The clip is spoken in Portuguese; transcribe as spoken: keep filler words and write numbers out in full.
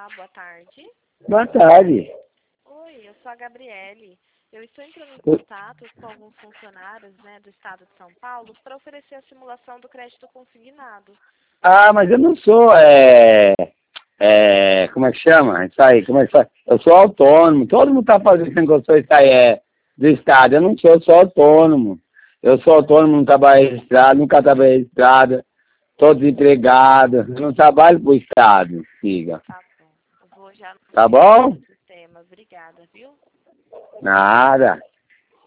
Olá, boa tarde. Boa tarde. Oi, eu sou a Gabriele. Eu estou entrando em contato com alguns funcionários, né, do estado de São Paulo para oferecer a simulação do crédito consignado. Ah, mas eu não sou, é, é, como é que chama? Isso aí, como é que faz? Eu sou autônomo. Todo mundo tá fazendo que eu sou isso aí, é, do estado. Eu não sou, eu sou autônomo. Eu sou autônomo, não trabalho registrado, nunca trabalhei registrado. Estou desempregado. Eu não trabalho pro estado, siga. Tá bom. Eu vou já Tá bom? no sistema. Obrigada, viu? Nada.